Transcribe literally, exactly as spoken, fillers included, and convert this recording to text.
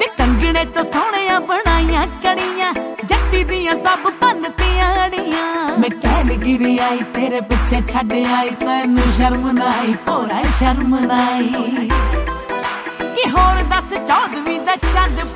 ਕੰਗਣੇ ਤੋਂ ਸੋਹਣੀਆਂ ਬਣਾਈਆਂ ਕੜੀਆਂ, ਜੱਟੀ ਦੀਆਂ ਸਭ ਭੰਨਤੀਆਂ ਅੜੀਆਂ। ਮੈਂ ਕਹਿਲਗਿਰੀ ਆਈ ਤੇਰੇ ਪਿੱਛੇ ਛੱਡ ਆਈ, ਤੈਨੂੰ ਸ਼ਰਮ ਨਾ ਆਈ ਭੋਰਾ ਸ਼ਰਮ ਨਾ ਆਈ। ਕਿ ਹੋਰ ਦੱਸ ਚੌਦਵੀਂ ਦਾ ਚੰਦ